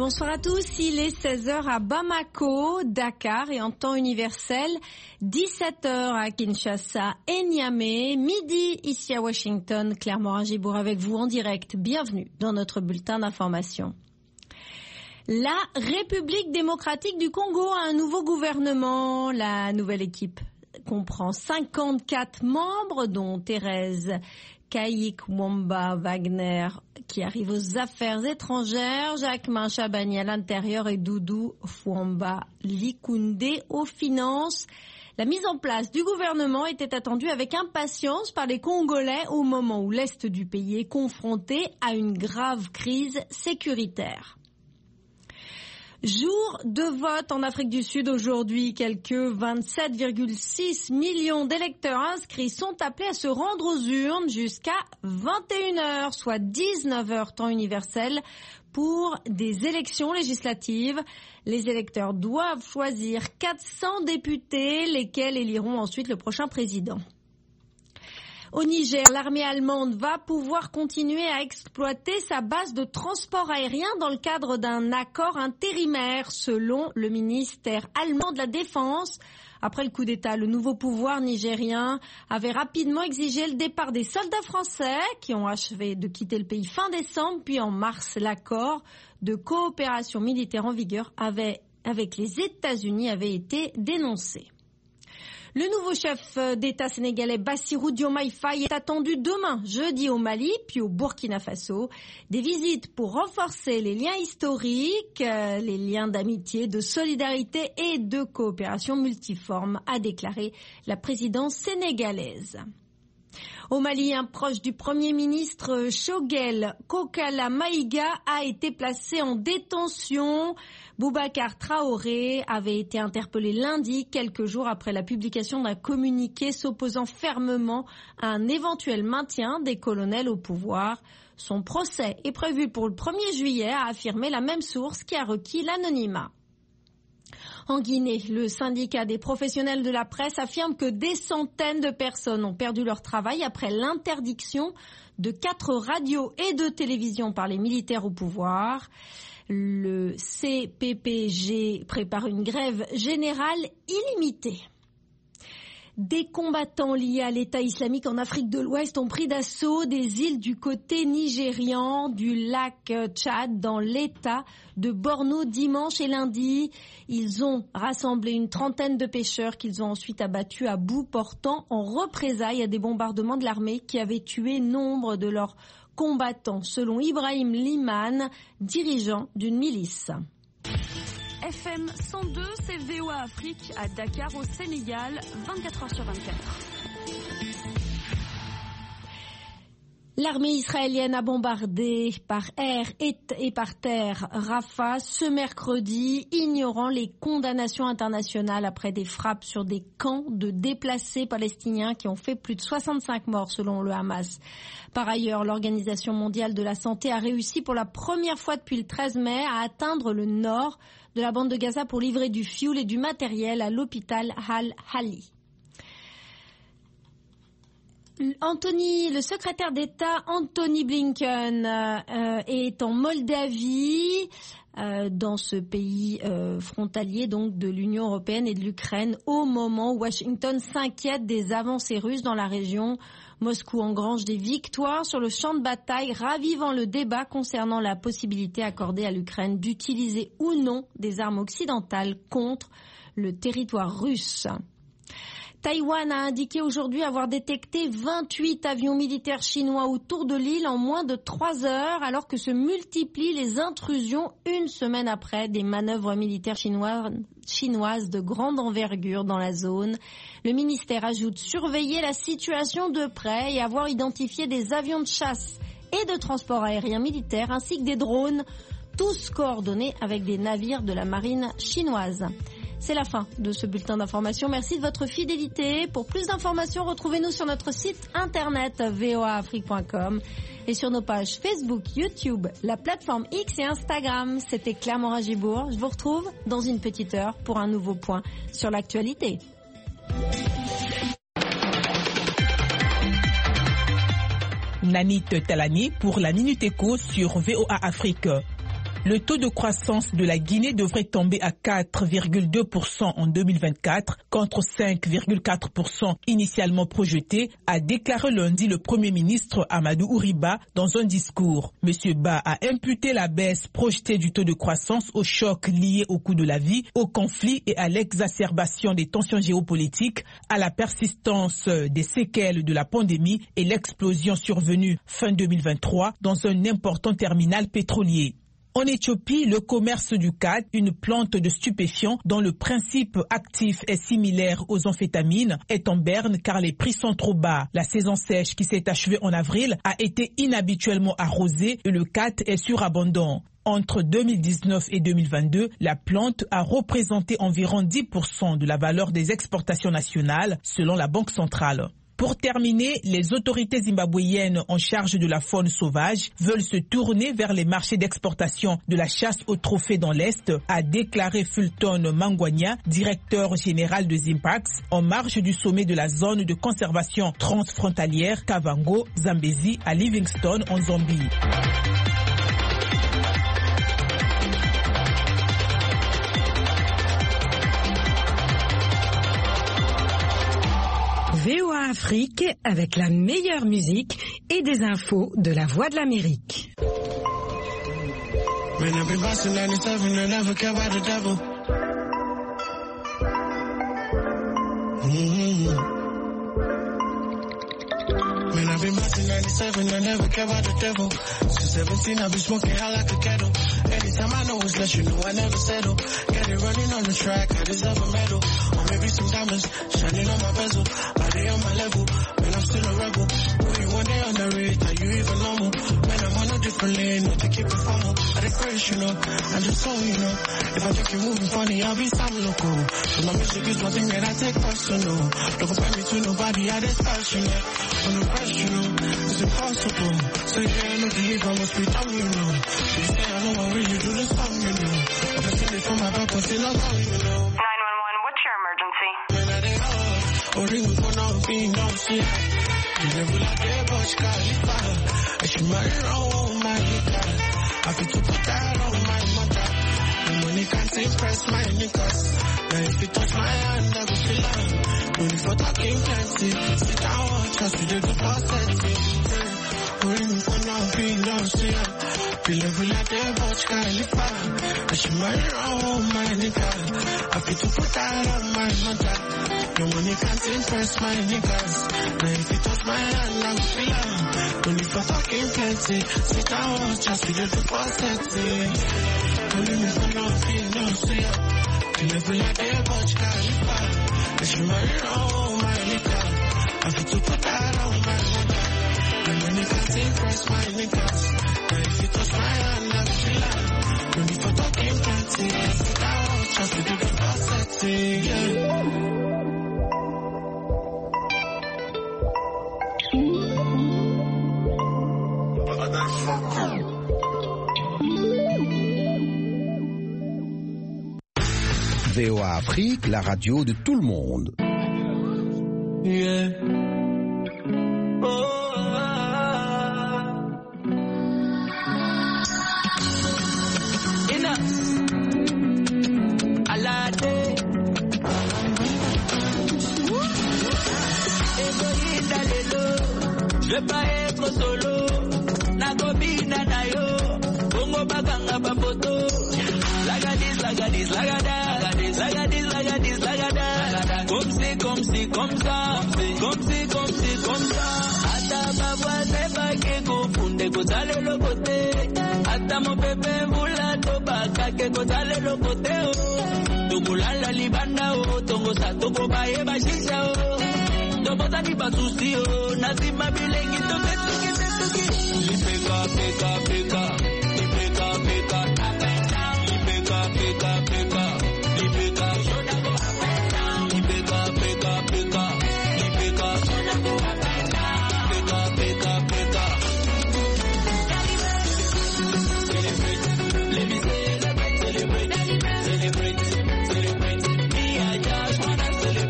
Bonsoir à tous, il est 16h à Bamako, Dakar et en temps universel, 17h à Kinshasa et Niamey, midi ici à Washington. Claire Morin-Gibour avec vous en direct. Bienvenue dans notre bulletin d'information. La République démocratique du Congo a un nouveau gouvernement. La nouvelle équipe comprend 54 membres dont Thérèse Kaïk Wamba Wagner qui arrive aux affaires étrangères, Jacques Chabani à l'intérieur et Doudou Fouamba Likoundé aux finances. La mise en place du gouvernement était attendue avec impatience par les Congolais au moment où l'Est du pays est confronté à une grave crise sécuritaire. Jour de vote en Afrique du Sud aujourd'hui. Quelques 27,6 millions d'électeurs inscrits sont appelés à se rendre aux urnes jusqu'à 21h, soit 19h temps universel, pour des élections législatives. Les électeurs doivent choisir 400 députés, lesquels éliront ensuite le prochain président. Au Niger, l'armée allemande va pouvoir continuer à exploiter sa base de transport aérien dans le cadre d'un accord intérimaire, selon le ministère allemand de la Défense. Après le coup d'État, le nouveau pouvoir nigérien avait rapidement exigé le départ des soldats français qui ont achevé de quitter le pays fin décembre, puis en mars, l'accord de coopération militaire en vigueur avec les États-Unis avait été dénoncé. Le nouveau chef d'État sénégalais Bassirou Diomaye Faye est attendu demain, jeudi au Mali, puis au Burkina Faso. Des visites pour renforcer les liens historiques, les liens d'amitié, de solidarité et de coopération multiforme, a déclaré la présidence sénégalaise. Au Mali, un proche du Premier ministre Choguel Kokala Maïga a été placé en détention. Boubacar Traoré avait été interpellé lundi, quelques jours après la publication d'un communiqué s'opposant fermement à un éventuel maintien des colonels au pouvoir. Son procès est prévu pour le 1er juillet, a affirmé la même source qui a requis l'anonymat. En Guinée, le syndicat des professionnels de la presse affirme que des centaines de personnes ont perdu leur travail après l'interdiction de 4 radios et de télévisions par les militaires au pouvoir. Le CPPG prépare une grève générale illimitée. Des combattants liés à l'État islamique en Afrique de l'Ouest ont pris d'assaut des îles du côté nigérian du lac Tchad dans l'État de Borno dimanche et lundi. Ils ont rassemblé une trentaine de pêcheurs qu'ils ont ensuite abattus à bout portant en représailles à des bombardements de l'armée qui avaient tué nombre de leurs combattants, selon Ibrahim Liman, dirigeant d'une milice. FM 102, c'est VOA Afrique à Dakar au Sénégal, 24h sur 24. L'armée israélienne a bombardé par air et par terre Rafah ce mercredi, ignorant les condamnations internationales après des frappes sur des camps de déplacés palestiniens qui ont fait plus de 65 morts selon le Hamas. Par ailleurs, l'Organisation mondiale de la santé a réussi pour la première fois depuis le 13 mai à atteindre le nord de la bande de Gaza pour livrer du fioul et du matériel à l'hôpital Al-Hali. Le secrétaire d'État Anthony Blinken est en Moldavie, dans ce pays frontalier donc de l'Union européenne et de l'Ukraine, au moment où Washington s'inquiète des avancées russes dans la région. Moscou engrange des victoires sur le champ de bataille, ravivant le débat concernant la possibilité accordée à l'Ukraine d'utiliser ou non des armes occidentales contre le territoire russe. Taïwan a indiqué aujourd'hui avoir détecté 28 avions militaires chinois autour de l'île en moins de 3 heures, alors que se multiplient les intrusions une semaine après des manœuvres militaires chinoises de grande envergure dans la zone. Le ministère ajoute surveiller la situation de près et avoir identifié des avions de chasse et de transport aérien militaire ainsi que des drones, tous coordonnés avec des navires de la marine chinoise. C'est la fin de ce bulletin d'information. Merci de votre fidélité. Pour plus d'informations, retrouvez-nous sur notre site internet voaafrique.com et sur nos pages Facebook, YouTube, la plateforme X et Instagram. C'était Claire Morin-Gibour. Je vous retrouve dans une petite heure pour un nouveau point sur l'actualité. Nanit Talani pour la Minute Éco sur VOA Afrique. Le taux de croissance de la Guinée devrait tomber à 4,2% en 2024 contre 5,4% initialement projeté, a déclaré lundi le Premier ministre Amadou Ouriba dans un discours. M. Ba a imputé la baisse projetée du taux de croissance au choc lié au coût de la vie, au conflit et à l'exacerbation des tensions géopolitiques, à la persistance des séquelles de la pandémie et l'explosion survenue fin 2023 dans un important terminal pétrolier. En Éthiopie, le commerce du khat, une plante de stupéfiants dont le principe actif est similaire aux amphétamines, est en berne car les prix sont trop bas. La saison sèche qui s'est achevée en avril a été inhabituellement arrosée et le khat est surabondant. Entre 2019 et 2022, la plante a représenté environ 10% de la valeur des exportations nationales, selon la Banque centrale. Pour terminer, les autorités zimbabwéennes en charge de la faune sauvage veulent se tourner vers les marchés d'exportation de la chasse aux trophées dans l'Est, a déclaré Fulton Mangwanya, directeur général de Zimpax, en marge du sommet de la zone de conservation transfrontalière Kavango-Zambezi à Livingstone en Zambie. VOA Afrique avec la meilleure musique et des infos de la Voix de l'Amérique. Man, I've been bustin' 97, I never care about the devil. Since 17, I've been smoking hot like a kettle. Anytime I know it's less, you know I never settle. Got it running on the track, I deserve a medal. Or maybe some diamonds shining on my bezel. Are they on my level? Man, I'm still a rebel. Who you one day on the rate? Are you even normal? Man, I'm on a different lane, not to keep it formal. I decrease, you know, I'm just so, you know. If I think you're moving funny, I'll be some local. So my music is one thing that I take personal. Don't compare me to nobody, I just passionate. On the press, you know, it's impossible. So yeah, I don't believe I must be dumb, you know. They say I know I really do the song, you know. I've been sitting for my back, but still I'm gone, you know. 911, what's your emergency? Man, I dey hard, or ring with one off, being no shit. You never like that, but you got it fire. I should marry her on my God. I fit to put that on my mother. The money can't impress my niggas. Now if you touch my hand, I go feel like. When you for talking plenty, sit down, watch us, we did the process. Ring with one off, being no shit. You never like that, but you got it fire. I should marry her on my nigga. I fit to put that on my mother. The money can't impress my niggas. Now if you touch my hand, I go feel like. When you for talking plenty, sit down, watch us, we did the process. Ring with one off, being no shit. You never like that, but you got it fire. I should marry her on my nigga. I fit to put that on my mother. The money can't impress my niggas. Now if you touch my hand, I go feel like. When you for talking plenty, sit down, just to do the process, yeah. VOA Afrique, la radio de tout le monde. Yeah. Je vais pas être solo, Nagobina Nayo, Bongo Baganga Bapoto, Lagadis, Lagadis, Lagada, Lagadis, Lagadis, Lagada, comme c'est, comme c'est, comme ça, comme c'est, comme c'est, comme ça. Ata Baba Seba Keko Funde Kotale Lokote, Ata mon bébé Moula Toba Kake Kotale Lokote, Tugulala Libanda, Tongo Satoko Baye Bashisha. Tobota ni basusi o, nazima bilengi toke toke toke. Peka peka